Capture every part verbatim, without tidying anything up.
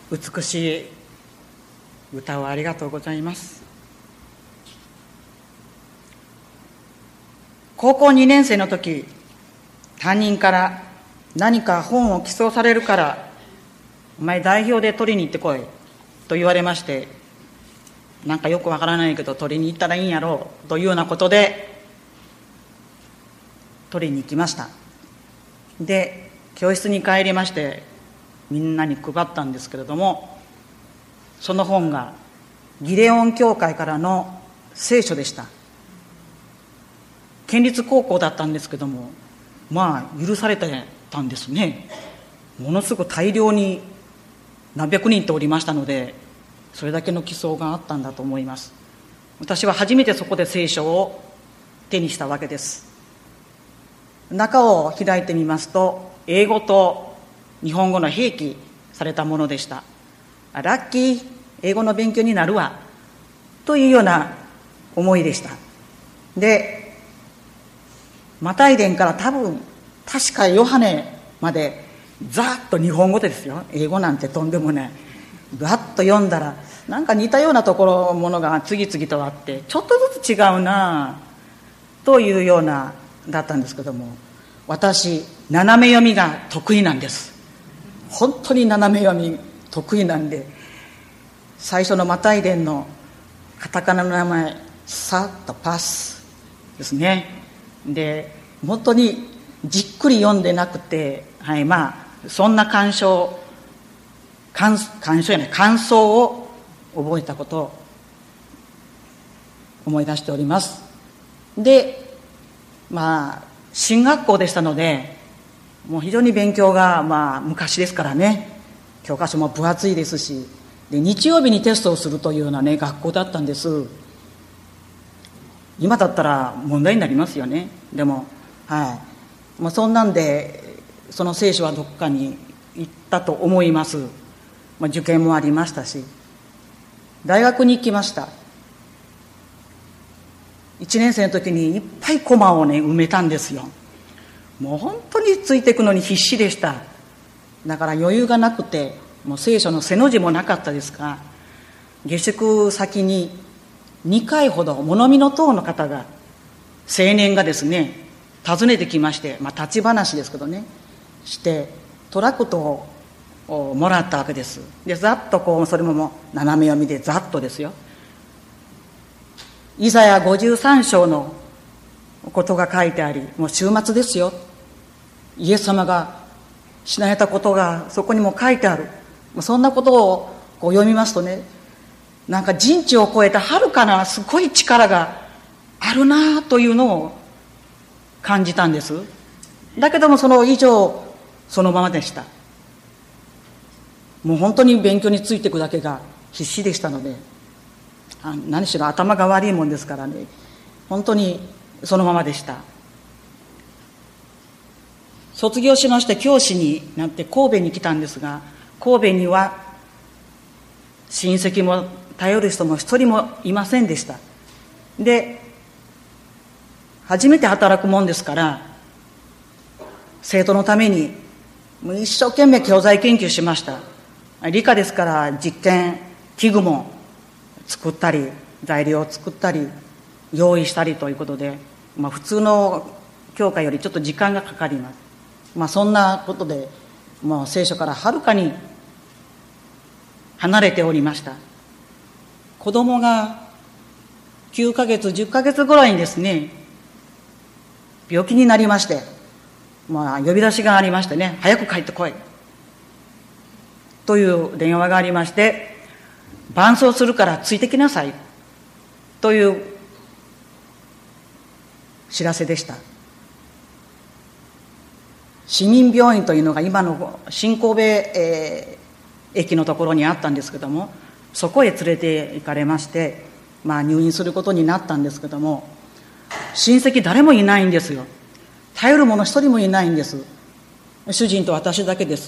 美しい歌をありがとうございます。高校にねん生の時、担任から何か本を寄贈されるからお前代表で取りに行ってこいと言われまして、なんかよくわからないけど取りに行ったらいいんやろうというようなことで取りに行きました。で、教室に帰りましてみんなに配ったんですけれども、その本がギデオン教会からの聖書でした。県立高校だったんですけども、まあ許されてたんですね。ものすごく大量に何百人とおりましたので、それだけの寄贈があったんだと思います。私は初めてそこで聖書を手にしたわけです。中を開いてみますと、英語と日本語の併記されたものでした。ラッキー、英語の勉強になるわというような思いでした。で、マタイ伝から多分確かヨハネまでざっと日本語でですよ、英語なんてとんでもない、ガッと読んだらなんか似たようなところものが次々とあって、ちょっとずつ違うなというようなだったんですけども、私斜め読みが得意なんです。本当に斜め読み得意なんで、最初のマタイ伝のカタカナの名前サッとパスですね。で、本当にじっくり読んでなくて、はい、まあそんな感想感感想やね感想を覚えたことを思い出しております。で、まあ進学校でしたので、もう非常に勉強が、まあ昔ですからね、教科書も分厚いですし、で日曜日にテストをするというようなね学校だったんです。今だったら問題になりますよね。でも、はい、まあ、そんなんでその聖書はどこかに行ったと思います。まあ、受験もありましたし、大学に行きました。いちねん生の時にいっぱいコマをね埋めたんですよ。もう本当についていくのに必死でした。だから余裕がなくて、もう聖書の背の字もなかったですが、下宿先ににかいほど物見の党の方が、青年がですね訪ねてきまして、まあ、立ち話ですけどねしてトラクトをもらったわけです。でざっとこう、それももう斜め読みでざっとですよ、イザヤごじゅうさん章のことが書いてあり、もう終末ですよ、イエス様が死なれたことがそこにも書いてある、そんなことをこう読みますとね、なんか人知を超えたはるかなすごい力があるなというのを感じたんです。だけどもその以上そのままでした。もう本当に勉強についていくだけが必死でしたので、あ何しろ頭が悪いもんですからね、本当にそのままでした。卒業しまして教師になって神戸に来たんですが、神戸には親戚も頼る人も一人もいませんでした。で、初めて働くもんですから、生徒のためにもう一生懸命教材研究しました。理科ですから実験器具も作ったり、材料を作ったり用意したりということで、まあ、普通の教科よりちょっと時間がかかります。まあ、そんなことで、もう聖書からはるかに離れておりました。子供がきゅうかげつじゅっかげつぐらいにですね病気になりまして、まあ、呼び出しがありましてね、早く帰ってこいという電話がありまして、伴走するからついてきなさいという知らせでした。市民病院というのが今の新神戸、えー、駅のところにあったんですけども、そこへ連れて行かれまして、まあ、入院することになったんですけども、親戚誰もいないんですよ。頼る者一人もいないんです。主人と私だけです。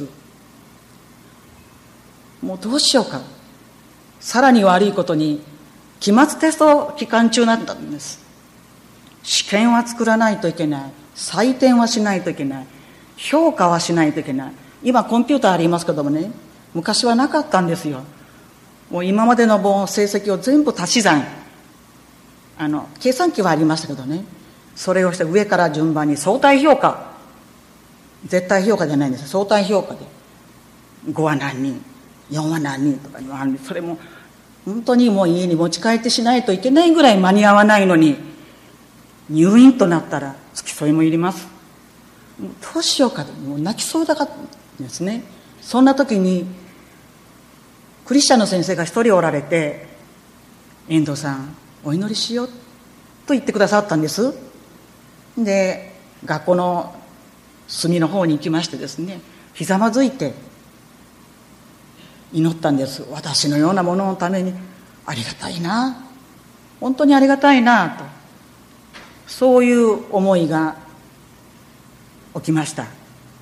もうどうしようか。さらに悪いことに期末テスト期間中だったんです。試験は作らないといけない、採点はしないといけない、評価はしないといけない。今コンピューターありますけどもね、 昔はなかったんですよ。もう今までの成績を全部足し算、あの計算機はありましたけどね、それをして上から順番に相対評価、絶対評価じゃないんです、相対評価でごは何人、よんは何人とか、それも本当にもう家に持ち帰ってしないといけないぐらい間に合わないのに、入院となったら付き添いもいります。どうしようかと、もう泣きそうだからですね。そんな時にクリスチャンの先生が一人おられて、遠藤さんお祈りしようと言ってくださったんです。で学校の隅の方に行きましてですね、ひざまずいて祈ったんです。私のようなもののためにありがたいな、本当にありがたいなと、そういう思いが起きました。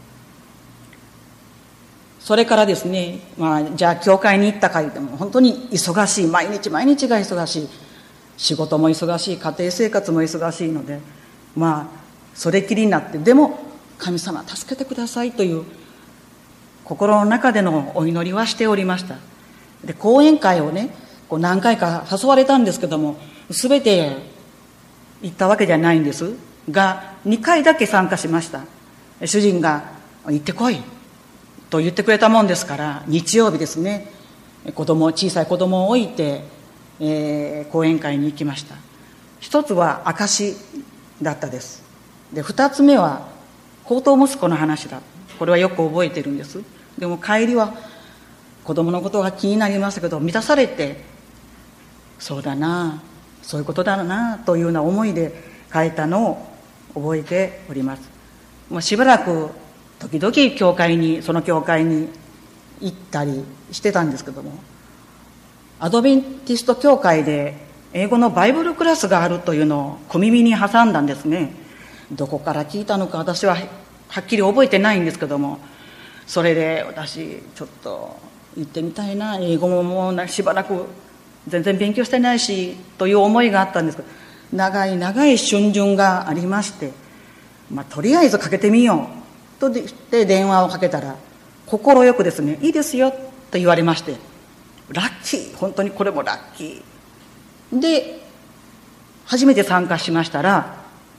それからですね、まあ、じゃあ教会に行ったかいでも本当に忙しい、毎日毎日が忙しい、仕事も忙しい、家庭生活も忙しいので、まあそれきりになって、でも神様助けてくださいという心の中でのお祈りはしておりました。で講演会をね、こう何回か誘われたんですけども、全て行ったわけじゃないんですが、にかいだけ参加しました。主人が行ってこいと言ってくれたもんですから、日曜日ですね、子供小さい子供を置いて、えー、講演会に行きました。一つは証だったです。で二つ目は高等息子の話だ。これはよく覚えてるんです。でも帰りは子供のことが気になりましたけど、満たされて、そうだな、そういうことだなというような思いで帰ったのを覚えております。もうしばらく時々教会にその教会に行ったりしてたんですけども、アドベンティスト教会で英語のバイブルクラスがあるというのを小耳に挟んだんですね。どこから聞いたのか私ははっきり覚えてないんですけども、それで私ちょっと行ってみたいな、英語ももうしばらく全然勉強してないしという思いがあったんですけど、長い長い春巡がありまして、まあ、とりあえずかけてみようと言って電話をかけたら、快くですね、いいですよと言われまして、ラッキー、本当にこれもラッキーで初めて参加しましたら、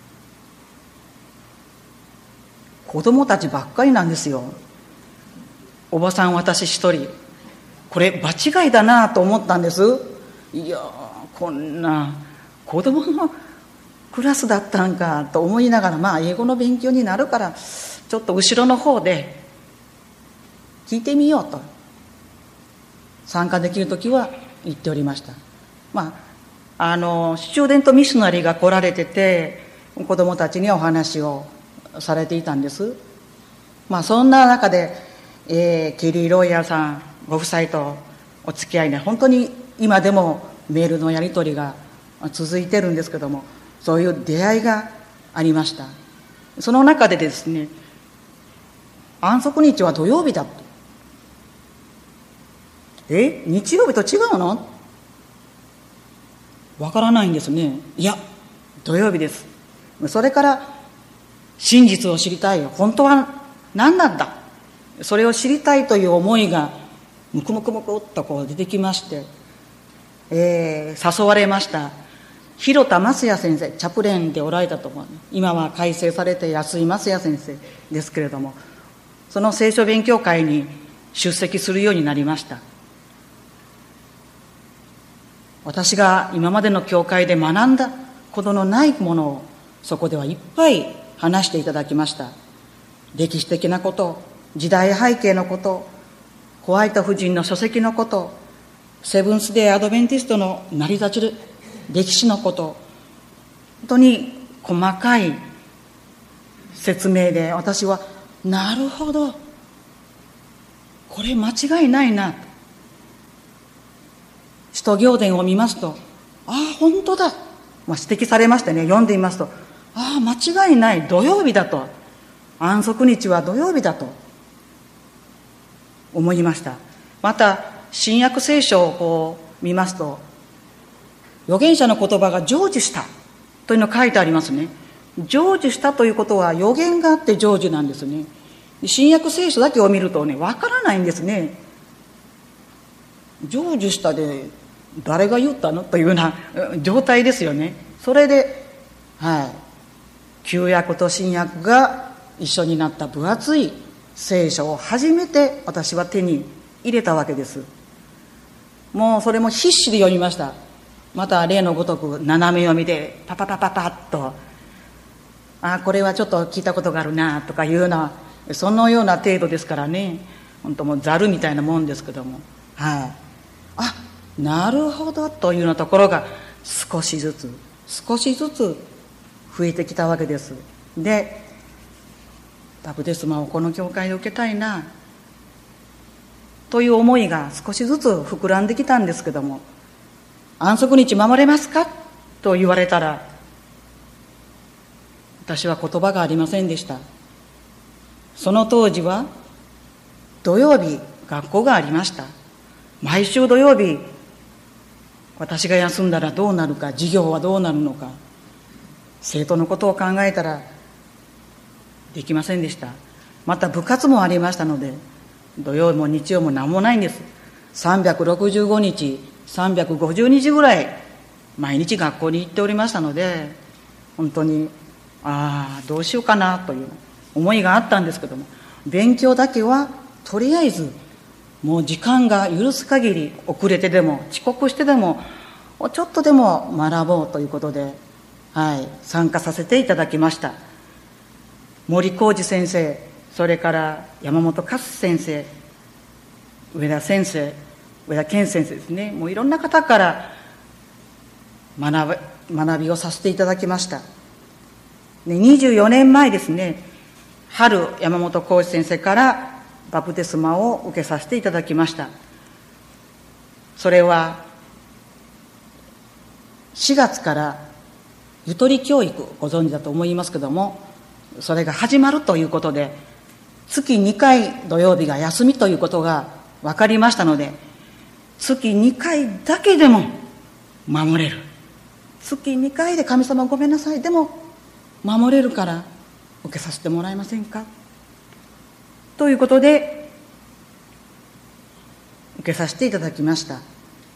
子供たちばっかりなんですよ。おばさん私一人、これ場違いだなと思ったんです。いやこんな子供のクラスだったんかと思いながら、まあ英語の勉強になるからちょっと後ろの方で聞いてみようと、参加できるときは言っておりました。まああのスチューデントミッショナリーが来られてて、子供たちにお話をされていたんです。まあそんな中で、えー、ケリー・ロイヤーさんご夫妻とお付き合いで、本当に今でもメールのやり取りが続いてるんですけども、そういう出会いがありました。その中でですね、安息日は土曜日だと。え、日曜日と違うの？わからないんですね。いや、土曜日です。それから真実を知りたい、本当は何なんだ、それを知りたいという思いがむくむくむくっとこう出てきまして、えー、誘われました。広田正也先生、チャプレンでおられたと思う。今は改正されて安井正也先生ですけれども、その聖書勉強会に出席するようになりました。私が今までの教会で学んだことのないものをそこではいっぱい話していただきました。歴史的なこと、時代背景のこと、ホワイト夫人の書籍のこと、セブンスデーアドベンティストの成り立ち歴史のこと、本当に細かい説明で、私はなるほど、これ間違いないなと。使徒行伝を見ますと、ああ本当だ、まあ、指摘されましてね、読んでみますと、ああ間違いない、土曜日だと、安息日は土曜日だと思いました。また新約聖書をこう見ますと、預言者の言葉が成就したというのが書いてありますね。成就したということは預言があって成就なんですね。新約聖書だけを見るとね、わからないんですね。 成就したで誰が言ったのというような状態ですよね。それで、はい、旧約と新約が一緒になった分厚い聖書を初めて私は手に入れたわけです。もうそれも必死で読みました。また例のごとく斜め読みでパパパパパッと、あ、これはちょっと聞いたことがあるなとかいうような、そのような程度ですからね、本当もうザルみたいなもんですけども、はい、あ、なるほどというようなところが少しずつ少しずつ増えてきたわけです。で、バプテスマをこの教会で受けたいなという思いが少しずつ膨らんできたんですけども、安息日守れますかと言われたら、私は言葉がありませんでした。その当時は土曜日学校がありました。毎週土曜日、私が休んだらどうなるか、授業はどうなるのか、生徒のことを考えたらできませんでした。また部活もありましたので、土曜も日曜も何もないんです。さんびゃくろくじゅうごにちさんびゃくごじゅうにちぐらい毎日学校に行っておりましたので、本当にああどうしようかなという思いがあったんですけども、勉強だけはとりあえずもう時間が許す限り遅れてでも遅刻してでもちょっとでも学ぼうということで、はい、参加させていただきました。森浩二先生、それから山本勝先生、上田先生、上田健先生ですね、もういろんな方から学び、学びをさせていただきました。でにじゅうよねんまえですね、春山本浩二先生からバプテスマを受けさせていただきました。それはしがつからゆとり教育、ご存知だと思いますけども、それが始まるということで、月にかい土曜日が休みということが分かりましたので、月にかいだけでも守れる、月にかいで神様ごめんなさいでも守れるから受けさせてもらえませんかということで受けさせていただきました。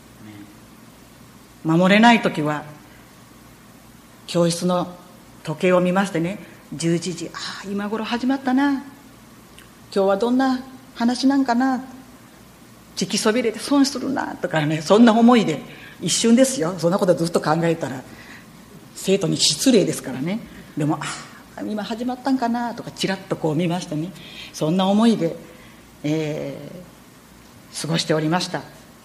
守れないときは教室の時計を見ましてね、じゅういちじ、ああ今頃始まったな、今日はどんな話なんかな、聞きそびれて損するなとかね、そんな思いで、一瞬ですよ、そんなことずっと考えたら生徒に失礼ですからね。でもああ今始まったんかなとかちらっとこう見ましてね、そんな思いで、えー、過ごしておりました。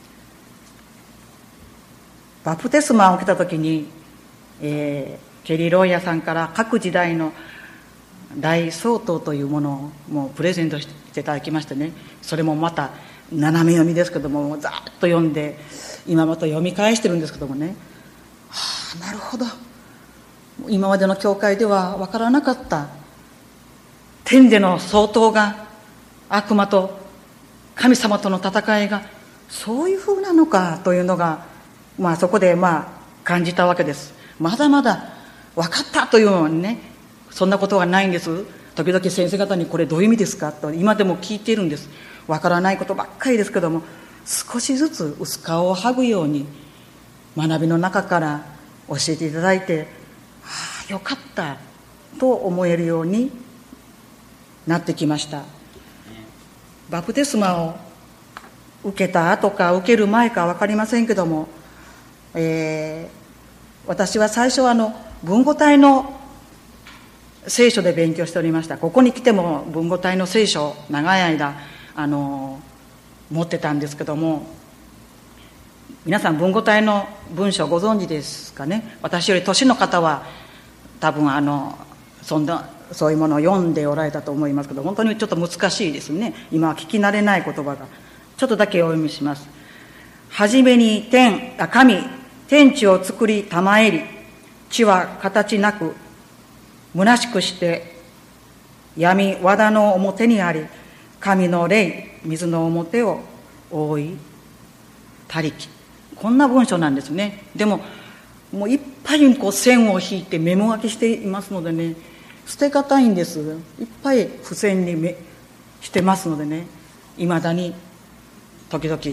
バプテスマを受けたときに、えー、ケリー・ロイヤーさんから各時代の大総統というものをもうプレゼントしていただきましてね、それもまた斜め読みですけども、ざーっと読んで今また読み返してるんですけどもね、はあなるほど、今までの教会では分からなかった天での総統が悪魔と神様との戦いがそういうふうなのかというのが、まあ、そこでまあ感じたわけです。まだまだ分かったというのにね、そんなことはないんです。時々先生方にこれどういう意味ですかと今でも聞いているんです。分からないことばっかりですけども、少しずつ薄皮を剥ぐように学びの中から教えていただいて、ああよかったと思えるようになってきました。バプテスマを受けた後か受ける前か分かりませんけども、えー、私は最初はあの文語体の聖書で勉強しておりました。ここに来ても文語体の聖書を長い間あの持ってたんですけども、皆さん文語体の文章ご存知ですかね。私より年の方は多分あのそんなそういうものを読んでおられたと思いますけど、本当にちょっと難しいですね。今は聞き慣れない言葉がちょっとだけお読みします。はじめに天あ神天地を作りたまえり、地は形なく虚しくして闇藁の表にあり、神の霊水の表を覆いたりき。こんな文章なんですね。でももういっぱいこう線を引いてメモ書きしていますのでね、捨てがたいんです。いっぱい付箋にめしてますのでね、いまだに時々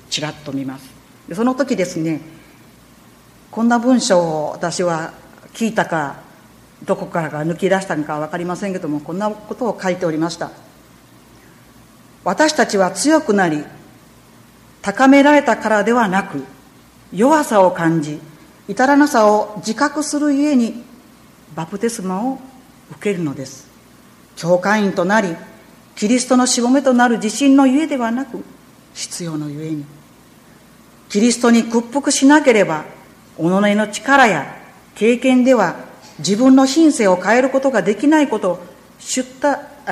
ちらっと見ます。でその時ですね、こんな文章を私は聞いたかどこからか抜き出したのか分かりませんけども、こんなことを書いておりました。私たちは強くなり高められたからではなく、弱さを感じ至らなさを自覚するゆえにバプテスマを受けるのです。教会員となりキリストのしもべとなる自信のゆえではなく、必要のゆえに、キリストに屈服しなければ己の力や経験では自分の品性を変えることができないことを知った、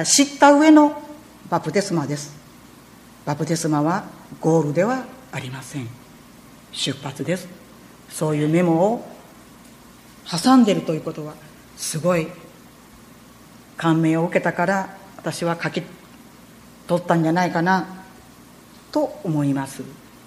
知った上のバプテスマです。バプテスマはゴールではありません。出発です。そういうメモを挟んでいるということはすごい感銘を受けたから私は書き取ったんじゃないかなと思います。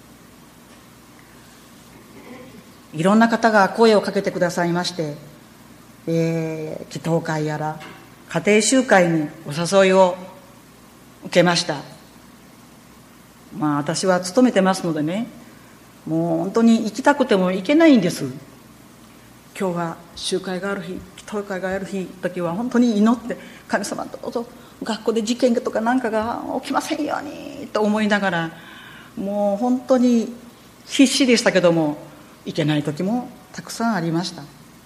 いろんな方が声をかけてくださいまして、えー、祈祷会やら家庭集会にお誘いを受けました。まあ私は勤めてますのでね、もう本当に行きたくても行けないんです。今日は集会がある日、祈祷会がある日時は本当に祈って、神様どうぞ学校で事件とかなんかが起きませんようにと思いながら、もう本当に必死でしたけども、行けない時もたくさんありました。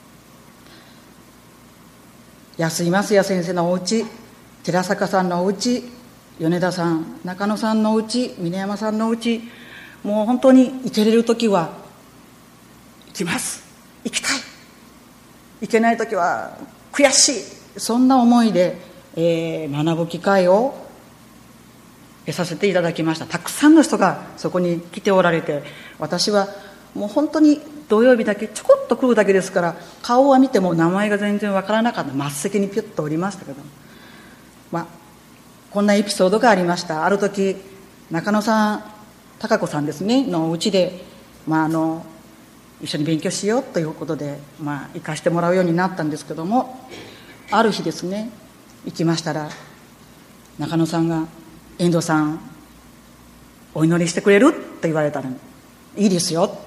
安井正也先生のお家、寺坂さんのお家、米田さん、中野さんのお家、峰山さんのお家、もう本当に行けれる時は行きます、行きたい、行けない時は悔しい、そんな思いで、えー、学ぶ機会を得させていただきました。たくさんの人がそこに来ておられて、私はもう本当に土曜日だけちょこっと来るだけですから、顔は見ても名前が全然わからなかった。末席にピュッとおりましたけど、まあこんなエピソードがありました。ある時中野さん、貴子さんですねのうちで、まあ、あの一緒に勉強しようということで、まあ、行かしてもらうようになったんですけども、ある日ですね行きましたら、中野さんが遠藤さんお祈りしてくれると言われたのに、いいですよ、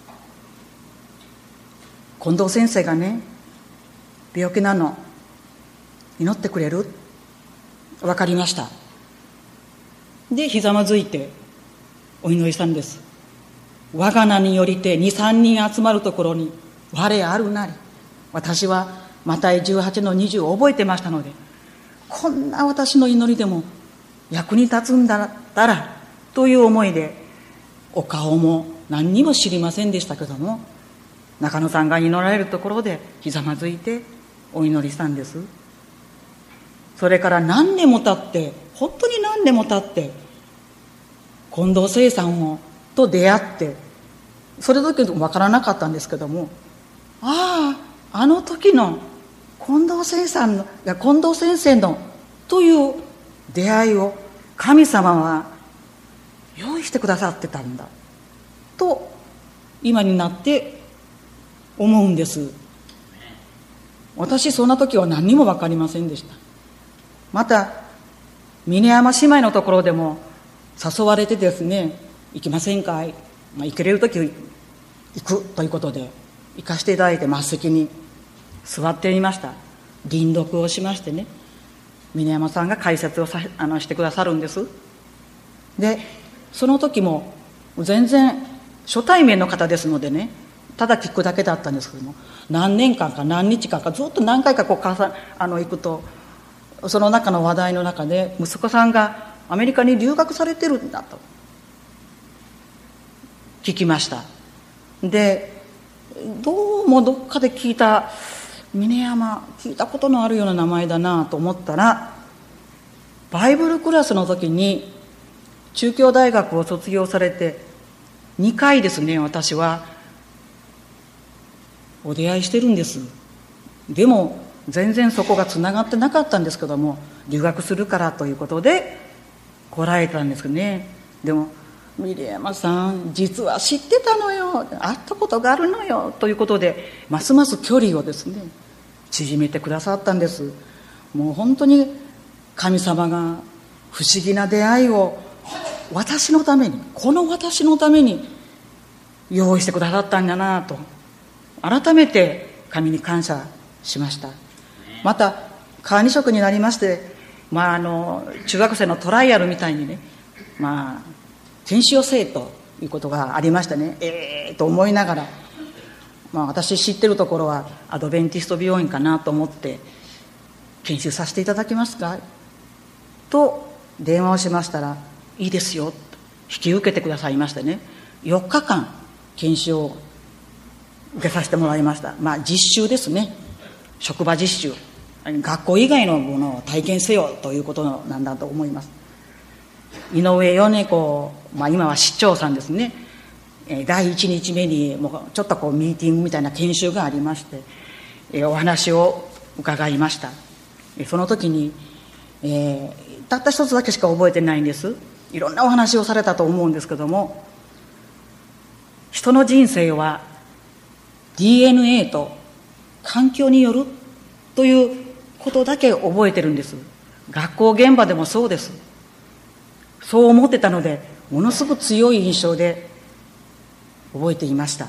近藤先生がね病気なの、祈ってくれる、分かりました。でひざまずいてお祈りしたんです。我が名によりて二三人集まるところに我あるなり。私はマタイじゅうはちのにじゅうを覚えてましたので、こんな私の祈りでも役に立つんだったらという思いで、お顔も何にも知りませんでしたけども、中野さんが祈られるところでひざまずいてお祈りしたんです。それから何年も経って、本当に何年も経って近藤聖さんをと出会って、それだけでも分からなかったんですけども、あああの時の近藤聖さんのいや近藤先生のという出会いを神様は用意してくださってたんだと今になって思うんです。私そんな時は何にも分かりませんでした。また峰山姉妹のところでも誘われてですね、行きませんかい、まあ、行けれる時行くということで行かせていただいて、末席に座っていました。臨読をしましてね、峰山さんが解説をさあのしてくださるんです。でその時も全然初対面の方ですのでね、ただ聞くだけだったんですけども、何年間か何日間かずっと何回かこうかさあの行くと、その中の話題の中で息子さんがアメリカに留学されてるんだと聞きました。でどうもどっかで聞いた、峰山聞いたことのあるような名前だなと思ったら、バイブルクラスの時に中京大学を卒業されてにかいですね、私はお出会いしてるんです。でも全然そこがつながってなかったんですけども、留学するからということで来られたんですけどね。でもミリヤマさん実は知ってたのよ、会ったことがあるのよということで、ますます距離をですね縮めてくださったんです。もう本当に神様が不思議な出会いを私のために、この私のために用意してくださったんだなと改めて神に感謝しました。また管理職になりまして、まあ、あの中学生のトライアルみたいにね、まあ、研修をせえということがありましてね、えーと思いながら、まあ、私知ってるところはアドベンティスト病院かなと思って、研修させていただけますかと電話をしましたら、いいですよと引き受けてくださいましてね、よっかかん研修を受けさせてもらいました。まあ実習ですね、職場実習、学校以外のものを体験せよということなんだと思います。井上米子、まあ、今は市長さんですね、だいいちにちめにもうちょっとこうミーティングみたいな研修がありまして、お話を伺いました。その時に、えー、たった一つだけしか覚えてないんです。いろんなお話をされたと思うんですけども、人の人生は ディーエヌエー と環境によるということだけ覚えてるんです。学校現場でもそうです。そう思ってたので、ものすごく強い印象で覚えていました。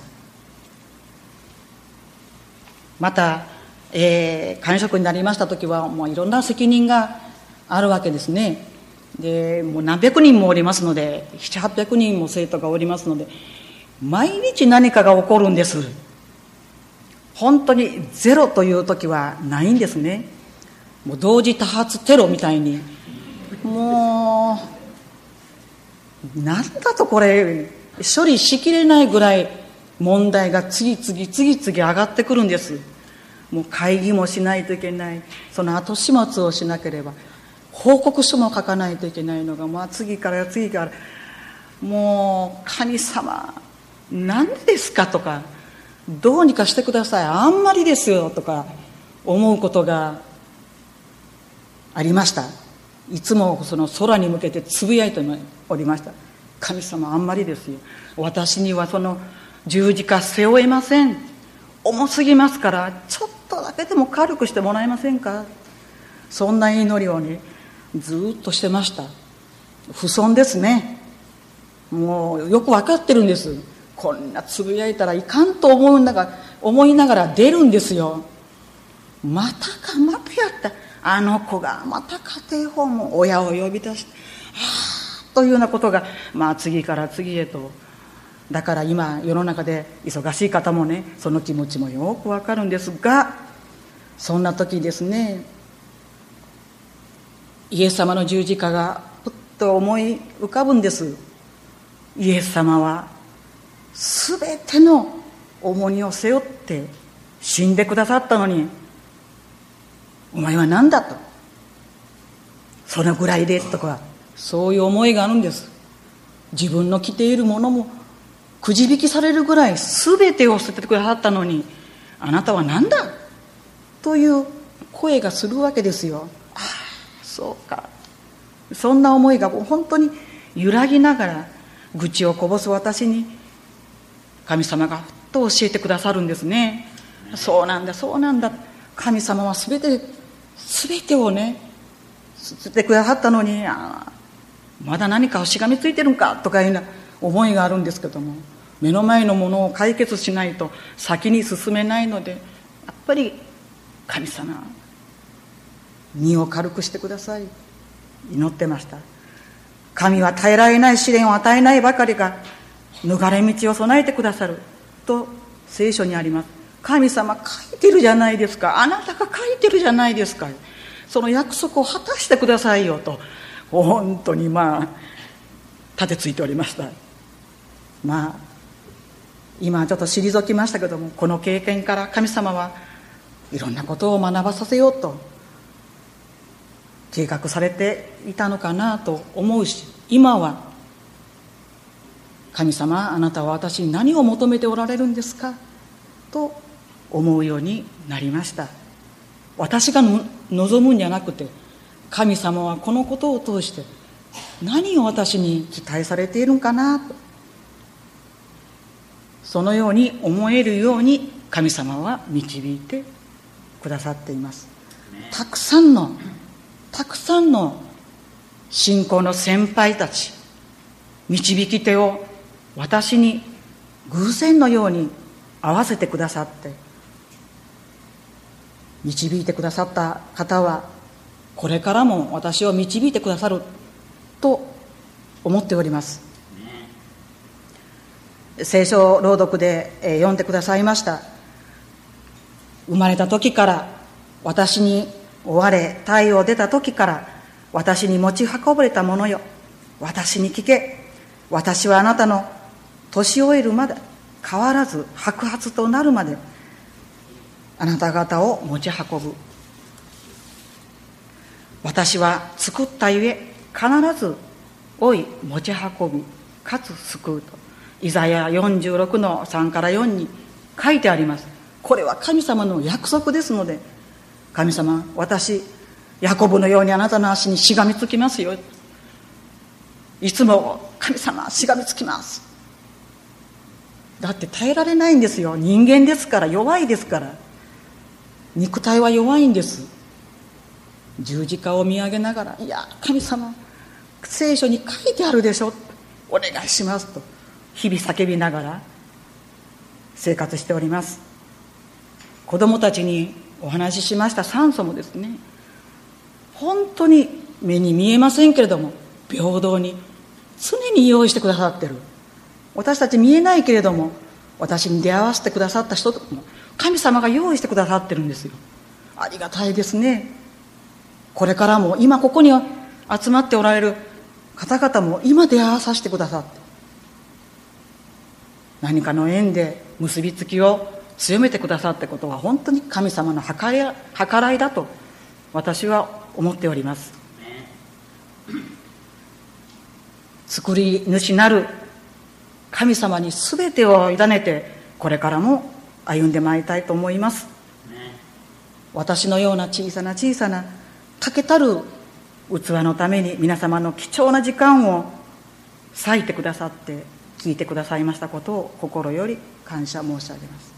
また、えー、管理職になりました時はもういろんな責任があるわけですね。でもう何百人もおりますので、ななひゃくはっぴゃくにんも生徒がおりますので、毎日何かが起こるんです。本当にゼロという時はないんですね。もう同時多発テロみたいに、もうなんだとこれ処理しきれないぐらい問題が次々次々上がってくるんです。もう会議もしないといけない、その後始末をしなければ、報告書も書かないといけないのが、まあ、次から次から、もう神様何ですかとか、どうにかしてください、あんまりですよとか思うことがありました。いつもその空に向けてつぶやいておりました。神様あんまりですよ、私にはその十字架背負えません、重すぎますから、ちょっとだけでも軽くしてもらえませんか。そんな祈りをね、ずっとしてました。不遜ですね。もうよく分かってるんです。こんなつぶやいたらいかんと思うんだが思いながら出るんですよ。またか、またやった、あの子がまた家庭訪問、親を呼び出して、はあというようなことが、まあ次から次へと。だから今世の中で忙しい方もね、その気持ちもよくわかるんですが、そんな時ですね、イエス様の十字架がふっと思い浮かぶんです。イエス様はすべての重荷を背負って死んでくださったのに、お前は何だと、そのぐらいでとか、そういう思いがあるんです。自分の着ているものもくじ引きされるぐらい全てを捨ててくださったのに、あなたは何だという声がするわけですよ。ああ、そうか。そんな思いが本当に揺らぎながら、愚痴をこぼす私に神様がふっと教えてくださるんですね。そうなんだ、そうなんだ、神様は全て全てをね捨ててくださったのに、あまだ何かをしがみついてるんかとかいうような思いがあるんですけども、目の前のものを解決しないと先に進めないので、やっぱり神様荷を軽くしてください、祈ってました。神は耐えられない試練を与えないばかりか、逃れ道を備えてくださると聖書にあります。神様書いてるじゃないですか、あなたが書いてるじゃないですか、その約束を果たしてくださいよと、本当にまあ立てついておりました。まあ今ちょっと退きましたけども、この経験から神様はいろんなことを学ばさせようと計画されていたのかなと思うし、今は神様、あなたは私に何を求めておられるんですかと思うようになりました。私が望むんじゃなくて、神様はこのことを通して何を私に期待されているんかなと、そのように思えるように神様は導いてくださっています。たくさんのたくさんの信仰の先輩たち、 導き手を私に偶然のように合わせてくださって、導いてくださった方はこれからも私を導いてくださると思っております。聖書朗読で読んでくださいました。生まれた時から私に追われ、太陽出た時から私に持ち運ばれたものよ、私に聞け。私はあなたの年老いるまで変わらず白髪となるまであなた方を持ち運ぶ。私は作ったゆえ必ず追い持ち運びかつ救うと、イザヤよんじゅうろくのさんからよんに書いてあります。これは神様の約束ですので、神様、私ヤコブのようにあなたの足にしがみつきますよ。いつも神様しがみつきます。だって耐えられないんですよ。人間ですから、弱いですから。肉体は弱いんです。十字架を見上げながら、いや神様、聖書に書いてあるでしょ、お願いしますと日々叫びながら生活しております。子供たちにお話ししました酸素もですね、本当に目に見えませんけれども平等に常に用意してくださってる。私たち見えないけれども、私に出会わせてくださった人とも神様が用意してくださってるんですよ。ありがたいですね。これからも今ここに集まっておられる方々も今出会わさせてくださって、何かの縁で結びつきを強めてくださったことは本当に神様の計らいだと私は思っております。作り主なる神様に全てを委ねてこれからも歩んでまいりたいと思います。私のような小さな小さな欠けたる器のために皆様の貴重な時間を割いてくださって聞いてくださいましたことを心より感謝申し上げます。